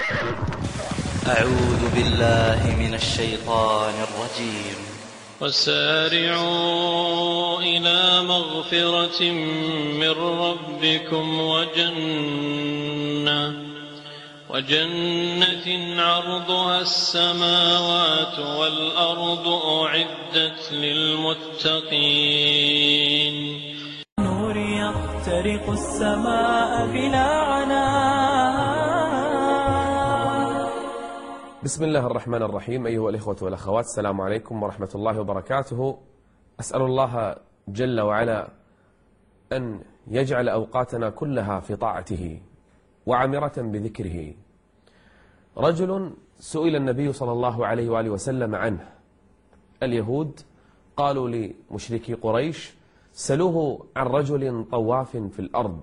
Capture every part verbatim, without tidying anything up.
أعوذ بالله من الشيطان الرجيم. وسارعوا إلى مغفرة من ربكم وجنة وجنة عرضها السماوات والأرض أعدت للمتقين. نور يخترق السماء بلا عناء. بسم الله الرحمن الرحيم. أيها الإخوة والأخوات، السلام عليكم ورحمة الله وبركاته. أسأل الله جل وعلا أن يجعل أوقاتنا كلها في طاعته وعامرة بذكره. رجل سئل النبي صلى الله عليه وآله وسلم عنه. اليهود قالوا لمشركي قريش: سلوه عن رجل طواف في الأرض،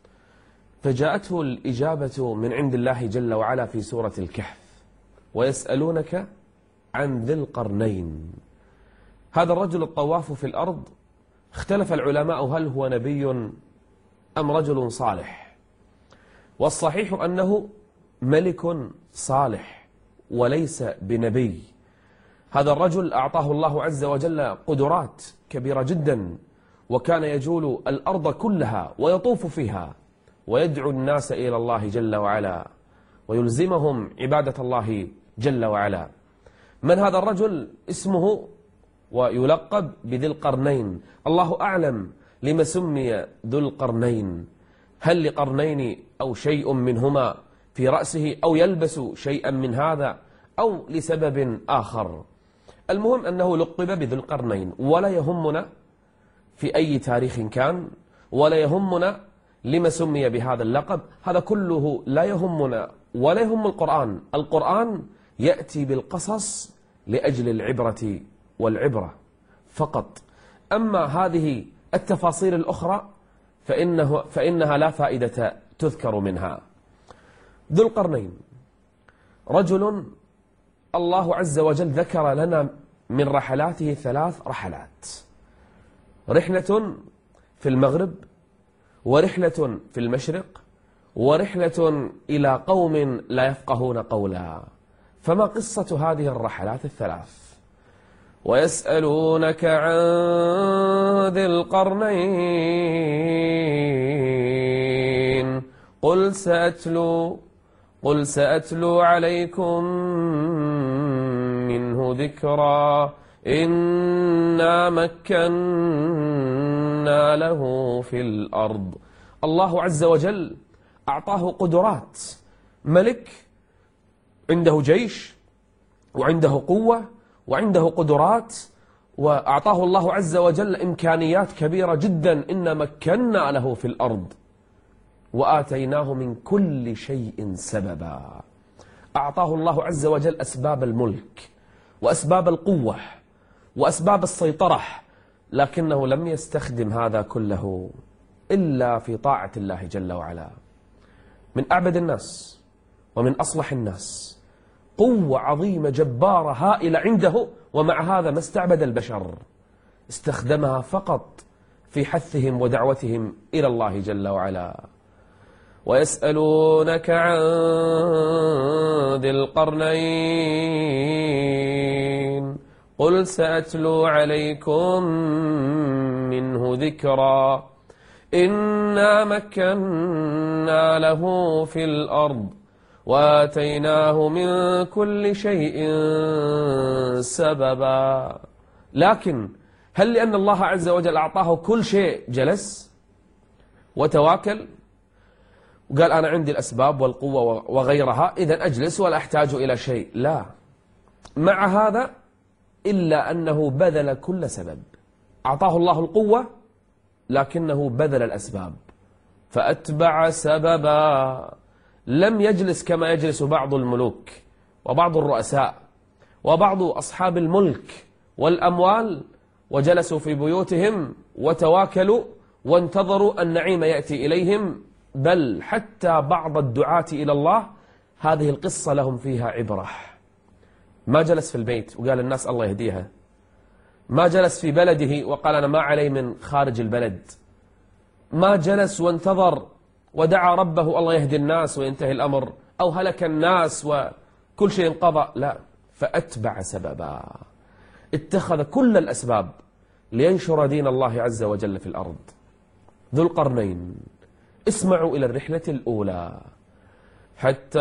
فجاءته الإجابة من عند الله جل وعلا في سورة الكهف: ويسألونك عن ذي القرنين. هذا الرجل الطواف في الأرض اختلف العلماء هل هو نبي أم رجل صالح، والصحيح أنه ملك صالح وليس بنبي. هذا الرجل أعطاه الله عز وجل قدرات كبيرة جدا، وكان يجول الأرض كلها ويطوف فيها ويدعو الناس إلى الله جل وعلا ويلزمهم عبادة الله جل وعلا. من هذا الرجل؟ اسمه ويلقب بذي القرنين. الله أعلم لما سمي ذو القرنين، هل لقرنين أو شيء منهما في رأسه أو يلبس شيئا من هذا أو لسبب آخر. المهم أنه لقب بذو القرنين، ولا يهمنا في أي تاريخ كان، ولا يهمنا لما سمي بهذا اللقب. هذا كله لا يهمنا ولا يهم القرآن. القرآن يأتي بالقصص لأجل العبرة والعبرة فقط. أما هذه التفاصيل الأخرى فإنه فإنها لا فائدة تذكر منها. ذو القرنين رجل الله عز وجل ذكر لنا من رحلاته ثلاث رحلات: رحلة في المغرب، ورحلة في المشرق، ورحلة إلى قوم لا يفقهون قولا. فما قصة هذه الرحلات الثلاث؟ ويسألونك عن ذي القرنين قل سأتلو قل سأتلو عليكم منه ذكرا إنا مكنا له في الأرض. الله عز وجل أعطاه قدرات، ملك عنده جيش وعنده قوة وعنده قدرات، وأعطاه الله عز وجل إمكانيات كبيرة جدا. إن مكنا له في الأرض وآتيناه من كل شيء سببا. أعطاه الله عز وجل أسباب الملك وأسباب القوة وأسباب السيطرة، لكنه لم يستخدم هذا كله إلا في طاعة الله جل وعلا. من أعبد الناس ومن أصلح الناس، قوة عظيمة جبارة هائلة عنده، ومع هذا ما استعبد البشر، استخدمها فقط في حثهم ودعوتهم إلى الله جل وعلا. ويسألونك عن ذي القرنين قل سأتلو عليكم منه ذكرا إنا مكنا له في الأرض وآتيناه من كل شيء سببا. لكن هل لأن الله عز وجل أعطاه كل شيء جلس وتواكل وقال أنا عندي الأسباب والقوة وغيرها إذن أجلس ولا أحتاج إلى شيء؟ لا. مع هذا إلا أنه بذل كل سبب. أعطاه الله القوة لكنه بذل الأسباب، فأتبع سببا. لم يجلس كما يجلس بعض الملوك وبعض الرؤساء وبعض أصحاب الملك والأموال، وجلسوا في بيوتهم وتواكلوا وانتظروا النعيم يأتي إليهم. بل حتى بعض الدعاة إلى الله هذه القصة لهم فيها عبرة. ما جلس في البيت وقال الناس الله يهديها، ما جلس في بلده وقال أنا ما علي من خارج البلد، ما جلس وانتظر ودعا ربه الله يهدي الناس وينتهي الأمر أو هلك الناس وكل شيء انقضى، لا، فأتبع سببا، اتخذ كل الأسباب لينشر دين الله عز وجل في الأرض. ذو القرنين، اسمعوا إلى الرحلة الأولى. حتى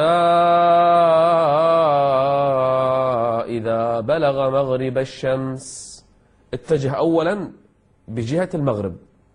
إذا بلغ مغرب الشمس، اتجه أولا بجهة المغرب،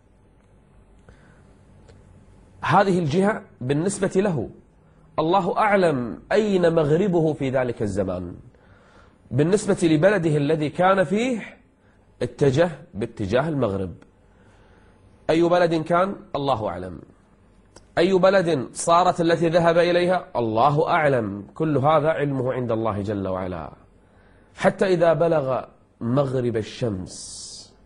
هذه الجهة بالنسبة له الله أعلم أين مغربه في ذلك الزمان. بالنسبة لبلده الذي كان فيه اتجه باتجاه المغرب. أي بلد كان؟ الله أعلم. أي بلد صارت التي ذهب إليها؟ الله أعلم. كل هذا علمه عند الله جل وعلا. حتى إذا بلغ مغرب الشمس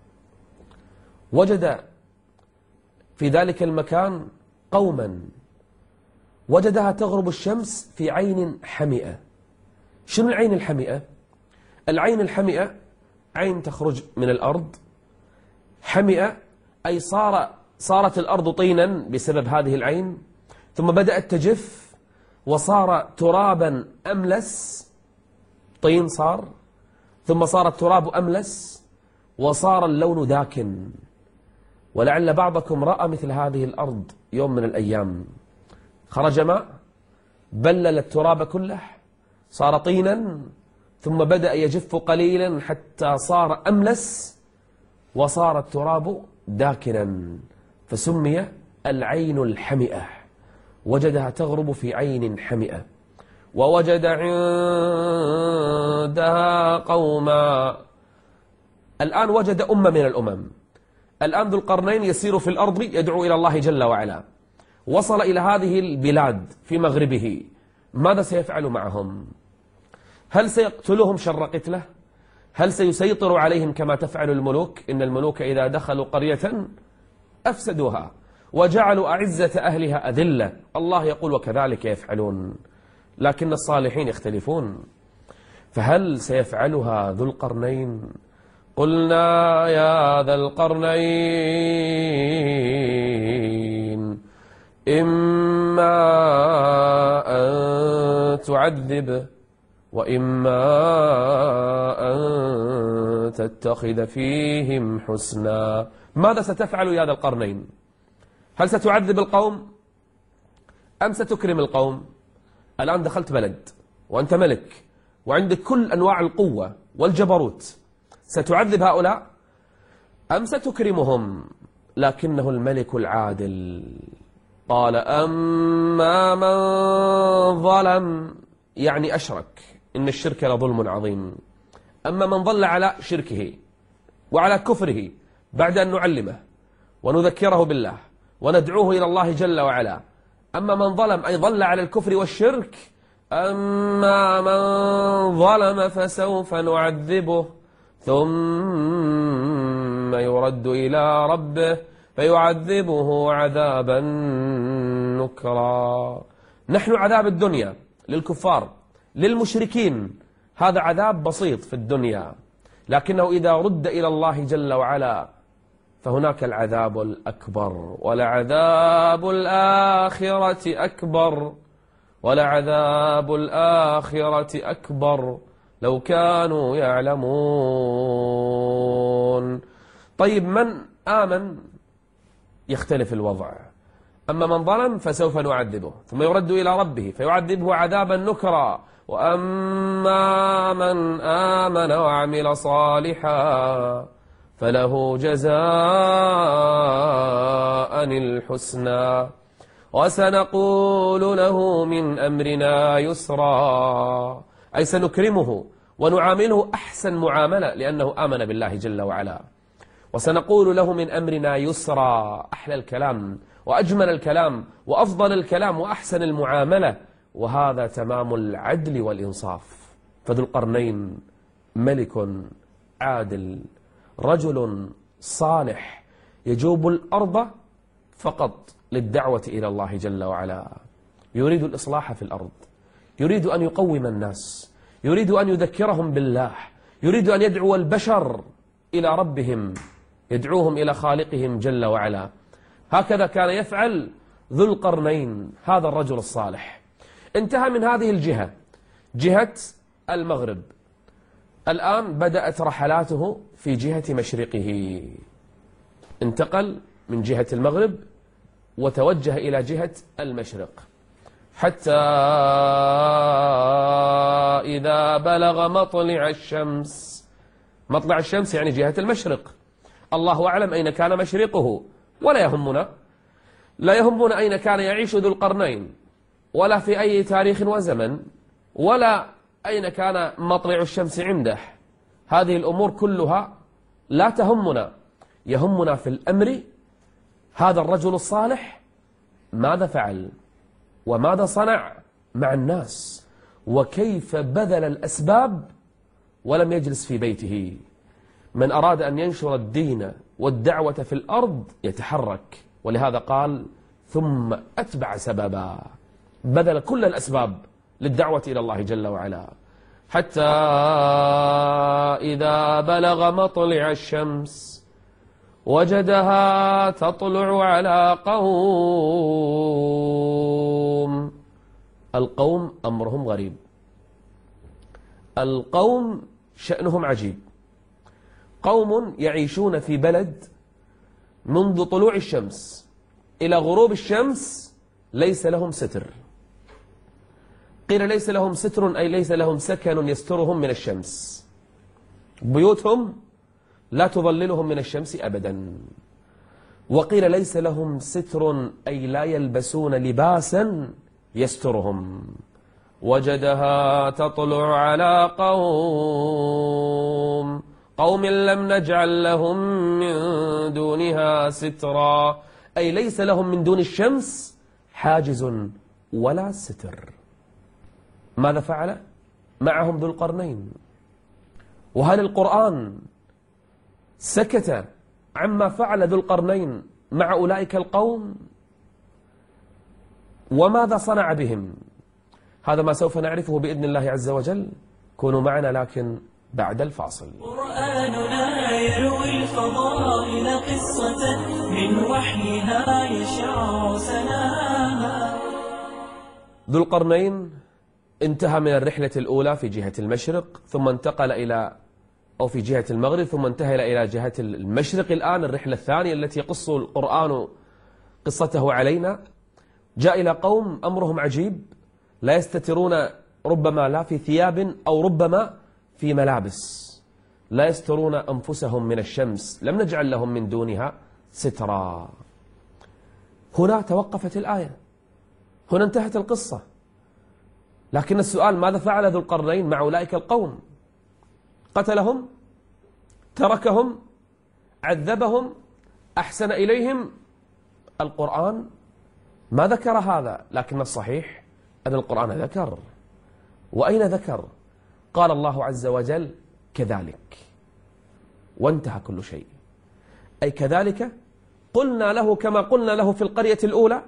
وجد في ذلك المكان قوما، وجدها تغرب الشمس في عين حمئة. شنو العين الحمئة؟ العين الحمئة عين تخرج من الأرض، حمئة أي صار صارت الأرض طينا بسبب هذه العين، ثم بدأت تجف وصار ترابا أملس، طين صار، ثم صار التراب أملس وصار اللون داكن. ولعل بعضكم رأى مثل هذه الأرض يوم من الأيام، خرج ماء بلل التراب كله، صار طينا، ثم بدأ يجف قليلا حتى صار أملس وصار التراب داكنا، فسمي العين الحمئة. وجدها تغرب في عين حمئة. ووجد عندها قوما. الآن وجد أمة من الأمم. الآن ذو القرنين يسير في الأرض يدعو إلى الله جل وعلا، وصل إلى هذه البلاد في مغربه. ماذا سيفعل معهم؟ هل سيقتلهم شر قتله؟ هل سيسيطر عليهم كما تفعل الملوك؟ إن الملوك إذا دخلوا قرية أفسدوها وجعلوا أعزة أهلها أذلة. الله يقول وكذلك يفعلون، لكن الصالحين يختلفون. فهل سيفعلها ذو القرنين؟ قلنا يا ذا القرنين إما أن تعذب وإما أن تتخذ فيهم حسنا. ماذا ستفعل يا ذا القرنين؟ هل ستعذب القوم أم ستكرم القوم؟ الآن دخلت بلد وأنت ملك وعندك كل أنواع القوة والجبروت، ستعذب هؤلاء أم ستكرمهم؟ لكنه الملك العادل قال أما من ظلم، يعني أشرك، إن الشرك لظلم عظيم. أما من ظل على شركه وعلى كفره بعد أن نعلمه ونذكره بالله وندعوه إلى الله جل وعلا، أما من ظلم أي ظل على الكفر والشرك، أما من ظلم فسوف نعذبه ثم يرد إلى ربه فيعذبه عذابا نكرا. نحن عذاب الدنيا للكفار للمشركين هذا عذاب بسيط في الدنيا، لكنه إذا رد إلى الله جل وعلا فهناك العذاب الأكبر، ولعذاب الآخرة أكبر، ولعذاب الآخرة أكبر لو كانوا يعلمون. طيب من آمن يختلف الوضع. أما من ظلم فسوف نعذبه ثم يرد إلى ربه فيعذبه عذابا نكرا، وأما من آمن وعمل صالحا فله جزاء الحسنى وسنقول له من أمرنا يسرا، أي سنكرمه ونعامله أحسن معاملة لأنه آمن بالله جل وعلا. وسنقول له من أمرنا يسرا، أحلى الكلام وأجمل الكلام وأفضل الكلام وأحسن المعاملة، وهذا تمام العدل والإنصاف. فذو القرنين ملك عادل، رجل صالح يجوب الأرض فقط للدعوة إلى الله جل وعلا، يريد الإصلاح في الأرض، يريد أن يقوم الناس، يريد أن يذكرهم بالله، يريد أن يدعو البشر إلى ربهم، يدعوهم إلى خالقهم جل وعلا. هكذا كان يفعل ذو القرنين هذا الرجل الصالح. انتهى من هذه الجهة، جهة المغرب، الآن بدأت رحلاته في جهة مشرقه، انتقل من جهة المغرب وتوجه إلى جهة المشرق، حتى إذا بلغ مطلع الشمس. مطلع الشمس يعني جهة المشرق، الله أعلم أين كان مشرقه، ولا يهمنا، لا يهمنا أين كان يعيش ذو القرنين، ولا في أي تاريخ وزمن، ولا أين كان مطلع الشمس عنده. هذه الأمور كلها لا تهمنا، يهمنا في الأمر هذا الرجل الصالح ماذا فعل وماذا صنع مع الناس، وكيف بذل الأسباب ولم يجلس في بيته. من أراد أن ينشر الدين والدعوة في الأرض يتحرك، ولهذا قال ثم أتبع سببا، بذل كل الأسباب للدعوة إلى الله جل وعلا، حتى إذا بلغ مطلع الشمس وجدها تطلع على قوم. القوم أمرهم غريب، القوم شأنهم عجيب، قوم يعيشون في بلد منذ طلوع الشمس إلى غروب الشمس ليس لهم ستر. قيل ليس لهم ستر أي ليس لهم سكن يسترهم من الشمس، بيوتهم لا تظللهم من الشمس أبدا. وقيل ليس لهم ستر أي لا يلبسون لباسا يسترهم. وجدها تطلع على قوم قوم لم نجعل لهم من دونها سترا، أي ليس لهم من دون الشمس حاجز ولا ستر. ماذا فعل معهم ذو القرنين؟ وهل القرآن سكت عما فعل ذو القرنين مع أولئك القوم؟ وماذا صنع بهم؟ هذا ما سوف نعرفه بإذن الله عز وجل. كونوا معنا لكن بعد الفاصل. قرآننا يروي الفضائل قصة من وحيها يشع سناها. ذو القرنين انتهى من الرحلة الأولى في جهة المشرق، ثم انتقل إلى أو في جهة المغرب، ثم انتهى إلى جهة المشرق. الآن الرحلة الثانية التي يقص القرآن قصته علينا، جاء إلى قوم أمرهم عجيب، لا يستترون ربما لا في ثياب أو ربما في ملابس، لا يسترون أنفسهم من الشمس، لم نجعل لهم من دونها سترا. هنا توقفت الآية، هنا انتهت القصة. لكن السؤال ماذا فعل ذو القرنين مع أولئك القوم؟ قتلهم؟ تركهم؟ عذبهم؟ أحسن إليهم؟ القرآن ما ذكر هذا، لكن الصحيح أن القرآن ذكر. وأين ذكر؟ قال الله عز وجل كذلك، وانتهى كل شيء. أي كذلك قلنا له كما قلنا له في القرية الأولى،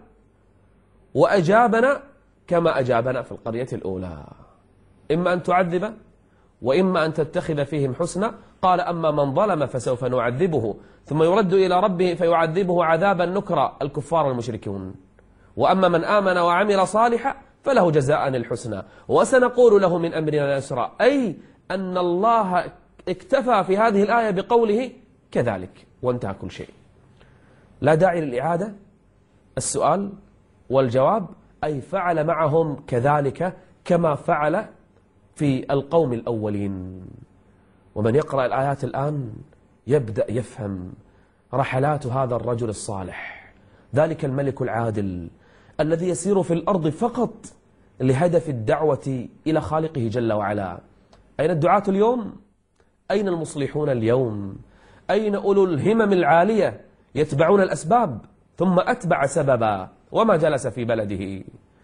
وأجابنا كما أجابنا في القرية الأولى، إما أن تعذب وإما أن تتخذ فيهم حسنا. قال أما من ظلم فسوف نعذبه ثم يرد إلى ربه فيعذبه عذابا نكرا، الكفار المشركون. وأما من آمن وعمل صالحا فله جزاء الحسنى وسنقول له من أمرنا يسرا. أي أن الله اكتفى في هذه الآية بقوله كذلك، وانتهى كل شيء، لا داعي للإعادة. السؤال والجواب أي فعل معهم كذلك كما فعل في القوم الأولين. ومن يقرأ الآيات الآن يبدأ يفهم رحلات هذا الرجل الصالح، ذلك الملك العادل الذي يسير في الأرض فقط لهدف الدعوة إلى خالقه جل وعلا. أين الدعاة اليوم؟ أين المصلحون اليوم؟ أين أولو الهمم العالية يتبعون الأسباب؟ ثم أتبع سببا وما جلس في بلده،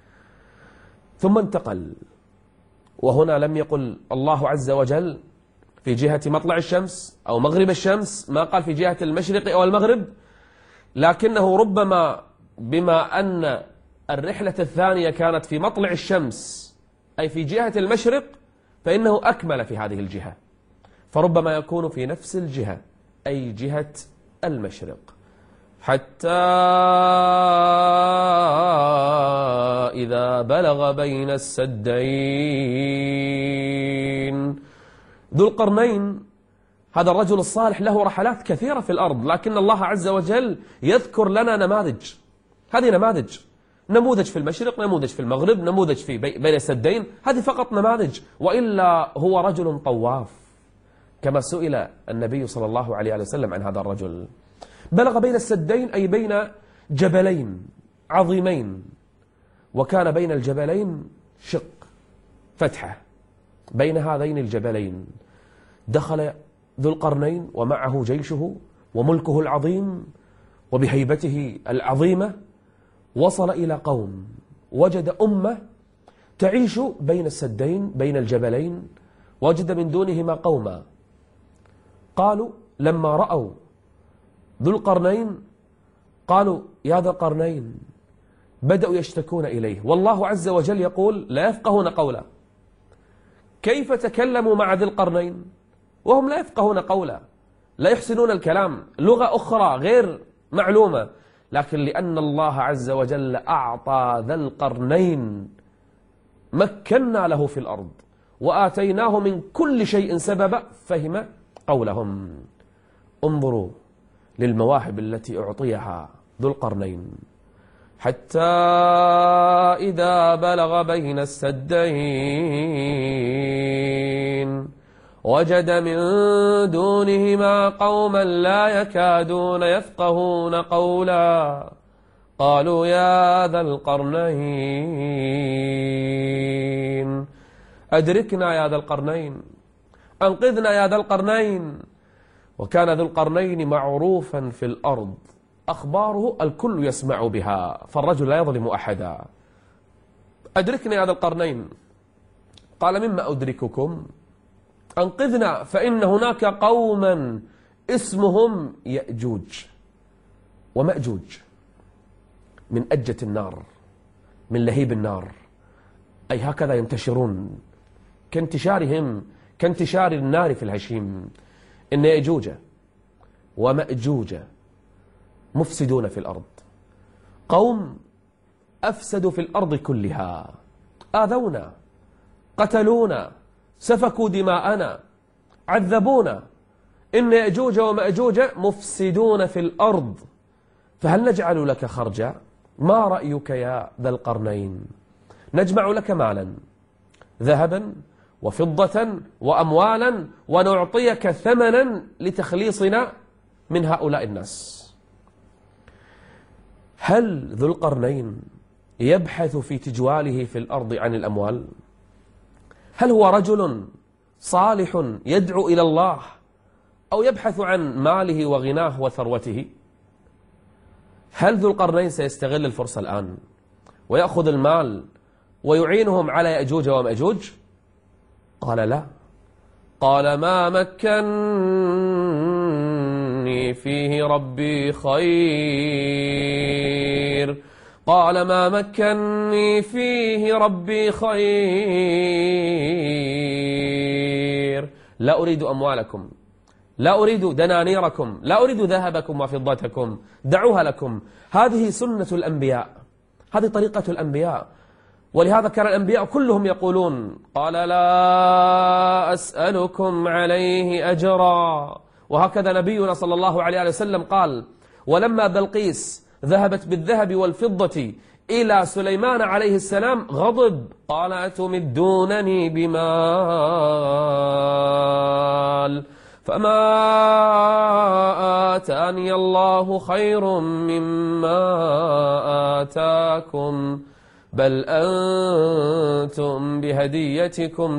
ثم انتقل. وهنا لم يقل الله عز وجل في جهة مطلع الشمس أو مغرب الشمس، ما قال في جهة المشرق أو المغرب، لكنه ربما بما أن الرحلة الثانية كانت في مطلع الشمس أي في جهة المشرق، فإنه أكمل في هذه الجهة، فربما يكون في نفس الجهة أي جهة المشرق. حتى إذا بلغ بين السدين. ذو القرنين هذا الرجل الصالح له رحلات كثيرة في الأرض، لكن الله عز وجل يذكر لنا نماذج. هذه نماذج، نموذج في المشرق، نموذج في المغرب، نموذج في بين السدين، هذه فقط نماذج، وإلا هو رجل طواف كما سئل النبي صلى الله عليه وسلم عن هذا الرجل. بلغ بين السدين أي بين جبلين عظيمين، وكان بين الجبلين شق فتحة بين هذين الجبلين. دخل ذو القرنين ومعه جيشه وملكه العظيم وبهيبته العظيمة، وصل إلى قوم، وجد أمة تعيش بين السدين بين الجبلين، وجد من دونهما قوما. قالوا لما رأوا ذو القرنين قالوا يا ذا القرنين، بدأوا يشتكون إليه، والله عز وجل يقول لا يفقهون قولا. كيف تكلموا مع ذي القرنين وهم لا يفقهون قولا، لا يحسنون الكلام، لغة أخرى غير معلومة، لكن لأن الله عز وجل أعطى ذا القرنين، مكنا له في الأرض وآتيناه من كل شيء سببا، فهم قولهم. انظروا للمواهب التي أعطيها ذو القرنين. حتى إذا بلغ بين السدين وجد من دونهما قوما لا يكادون يفقهون قولا. قالوا يا ذا القرنين أدركنا يا ذا القرنين، أنقذنا يا ذا القرنين. وكان ذو القرنين معروفا في الأرض، أخباره الكل يسمع بها، فالرجل لا يظلم أحدا. أدركنا يا ذا القرنين. قال مما أدرككم؟ أنقذنا، فإن هناك قوما اسمهم يأجوج ومأجوج، من أجة النار، من لهيب النار، أي هكذا ينتشرون كانتشارهم كانتشار النار في الهشيم. إن يأجوج ومأجوج مفسدون في الأرض، قوم أفسدوا في الأرض كلها، آذونا، قتلونا، سفكوا دماءنا، عذبونا. إن يأجوج ومأجوج مفسدون في الأرض، فهل نجعل لك خرجا؟ ما رأيك يا ذا القرنين؟ نجمع لك مالا، ذهبا وفضة وأموالا، ونعطيك ثمنا لتخليصنا من هؤلاء الناس. هل ذو القرنين يبحث في تجواله في الأرض عن الأموال؟ هل هو رجل صالح يدعو إلى الله، أو يبحث عن ماله وغناه وثروته؟ هل ذو القرنين سيستغل الفرصة الآن ويأخذ المال ويعينهم على يأجوج ومأجوج؟ قال لا. قال ما مكنني فيه ربي خير. قال ما مكنني فيه ربي خير. لا أريد أموالكم، لا أريد دنانيركم، لا أريد ذهبكم وفضتكم، دعوها لكم. هذه سنة الأنبياء، هذه طريقة الأنبياء، ولهذا كان الأنبياء كلهم يقولون قال لا أسألكم عليه أجرا. وهكذا نبينا صلى الله عليه وسلم قال: ولما بلقيس ذهبت بالذهب والفضة إلى سليمان عليه السلام غضب، قال أتمدونني بمال فما آتاني الله خير مما آتاكم بل أنتم بهديتكم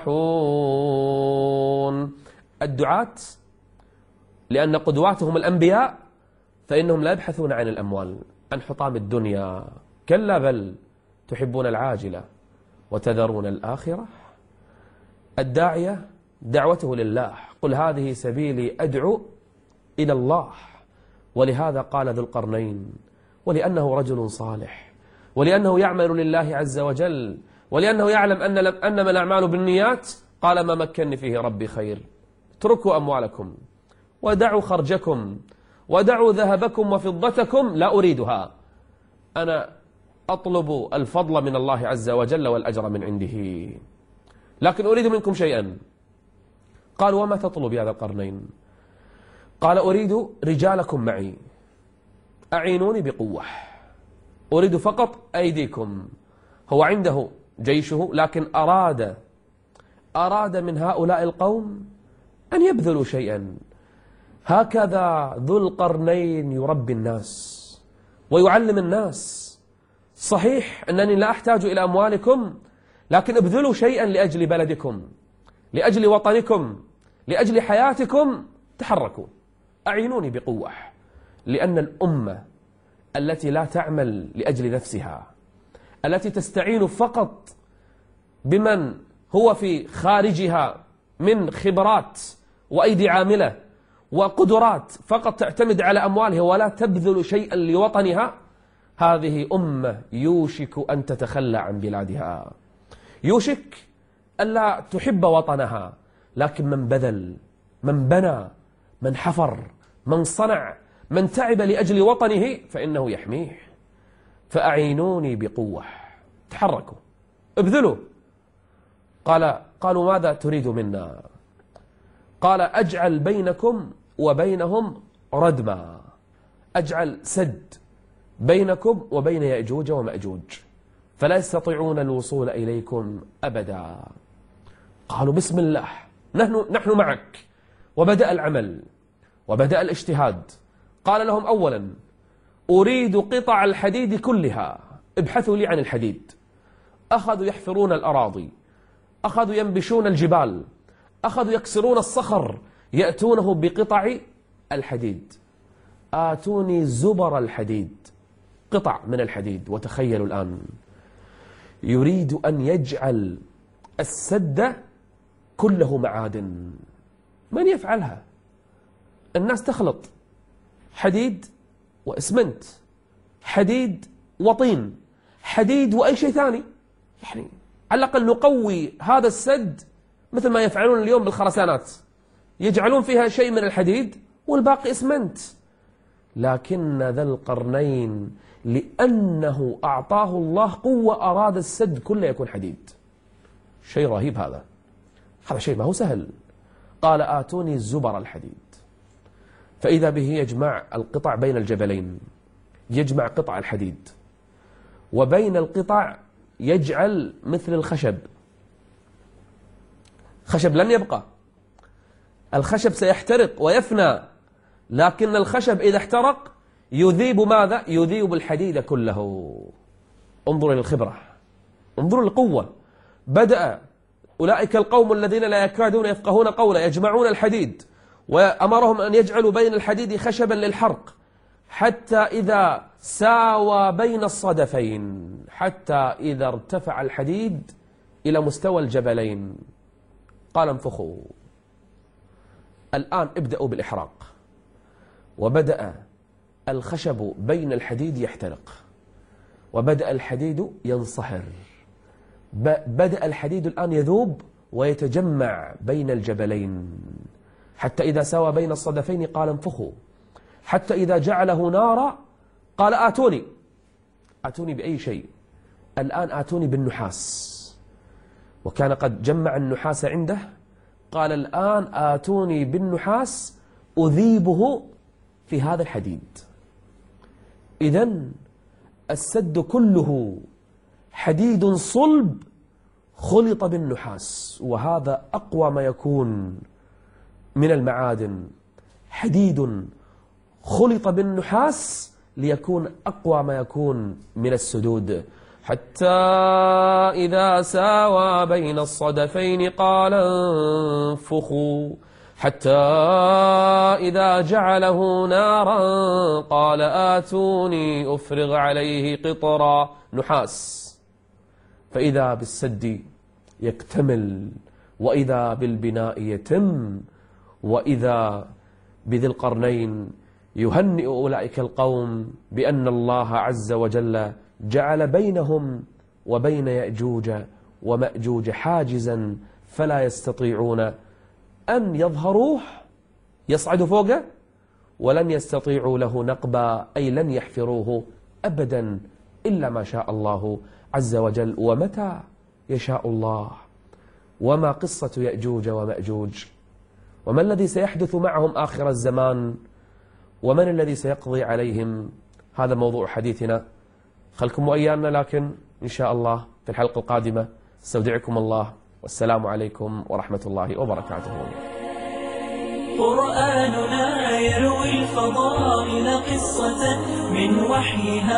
تفرحون. الدعاة لأن قدواتهم الأنبياء فإنهم لا يبحثون عن الأموال، عن حطام الدنيا، كلا بل تحبون العاجلة وتذرون الآخرة. الداعية دعوته لله، قل هذه سبيلي أدعو إلى الله. ولهذا قال ذو القرنين، ولأنه رجل صالح، ولأنه يعمل لله عز وجل، ولأنه يعلم أن أنما الأعمال بالنيات، قال ما مكنني فيه ربي خير. اتركوا أموالكم ودعوا خرجكم ودعوا ذهبكم وفضتكم لا أريدها، أنا أطلب الفضل من الله عز وجل والأجر من عنده، لكن أريد منكم شيئا. قالوا وما تطلب يا ذا القرنين؟ قال أريد رجالكم معي، أعينوني بقوة، أريد فقط أيديكم. هو عنده جيشه، لكن أراد أراد من هؤلاء القوم أن يبذلوا شيئا. هكذا ذو القرنين يربي الناس ويعلم الناس. صحيح أنني لا أحتاج إلى أموالكم، لكن ابذلوا شيئا لأجل بلدكم، لأجل وطنكم، لأجل حياتكم. تحركوا، أعينوني بقوة. لأن الأمة التي لا تعمل لأجل نفسها، التي تستعين فقط بمن هو في خارجها من خبرات وأيدي عاملة وقدرات، فقط تعتمد على أموالها ولا تبذل شيئا لوطنها، هذه أمة يوشك أن تتخلى عن بلادها، يوشك ألا تحب وطنها. لكن من بذل، من بنى، من حفر، من صنع، من تعب لأجل وطنه فإنه يحميه. فأعينوني بقوة، تحركوا، ابذلوا. قال قالوا ماذا تريد منا؟ قال أجعل بينكم وبينهم ردما، أجعل سد بينكم وبين يأجوج ومأجوج فلا يستطيعون الوصول إليكم أبدا. قالوا بسم الله، نحن, نحن معك. وبدأ العمل وبدأ الاجتهاد. قال لهم أولا أريد قطع الحديد كلها، ابحثوا لي عن الحديد. أخذوا يحفرون الأراضي، أخذوا ينبشون الجبال، أخذوا يكسرون الصخر، يأتونه بقطع الحديد. آتوني زبر الحديد، قطع من الحديد. وتخيلوا الآن يريد أن يجعل السد كله معادن. من يفعلها؟ الناس تخلط حديد وإسمنت، حديد وطين، حديد وأي شيء ثاني. يعني على الأقل نقوي هذا السد مثل ما يفعلون اليوم بالخرسانات، يجعلون فيها شيء من الحديد والباقي إسمنت. لكن ذا القرنين لأنه أعطاه الله قوة أراد السد كله يكون حديد. شيء رهيب هذا، هذا شيء ما هو سهل. قال آتوني زبر الحديد، فإذا به يجمع القطع بين الجبلين، يجمع قطع الحديد، وبين القطع يجعل مثل الخشب. خشب لن يبقى، الخشب سيحترق ويفنى، لكن الخشب إذا احترق يذيب ماذا؟ يذيب الحديد كله. انظروا للخبرة، انظروا للقوة. بدأ أولئك القوم الذين لا يكادون يفقهون قولا يجمعون الحديد، وأمرهم أن يجعلوا بين الحديد خشبا للحرق، حتى إذا ساوى بين الصدفين، حتى إذا ارتفع الحديد إلى مستوى الجبلين، قال انفخوا. الآن ابدأوا بالإحراق. وبدأ الخشب بين الحديد يحترق، وبدأ الحديد ينصهر، بدأ الحديد الآن يذوب ويتجمع بين الجبلين، حتى إذا ساوى بين الصدفين قال انفخوا، حتى إذا جعله نارا قال آتوني. آتوني بأي شيء؟ الآن آتوني بالنحاس. وكان قد جمع النحاس عنده، قال الآن آتوني بالنحاس أذيبه في هذا الحديد. إذن السد كله حديد صلب خلط بالنحاس، وهذا أقوى ما يكون من المعادن، حديد خلط بالنحاس ليكون أقوى ما يكون من السدود. حتى إذا ساوى بين الصدفين قال انفخوا، حتى إذا جعله نارا قال آتوني أفرغ عليه قطرا، نحاس. فإذا بالسد يكتمل، وإذا بالبناء يتم، وإذا بذي القرنين يهنئ أولئك القوم بأن الله عز وجل جعل بينهم وبين يأجوج ومأجوج حاجزا فلا يستطيعون أن يظهروه يصعدوا فوقه، ولن يستطيعوا له نقبا، أي لن يحفروه أبدا إلا ما شاء الله عز وجل ومتى يشاء الله. وما قصة يأجوج ومأجوج؟ وما الذي سيحدث معهم آخر الزمان؟ ومن الذي سيقضي عليهم؟ هذا موضوع حديثنا، خلكم وإيانا، لكن إن شاء الله في الحلقة القادمة. استودعكم الله، والسلام عليكم ورحمة الله وبركاته. قرآننا يروي الفضائل قصة من وحيها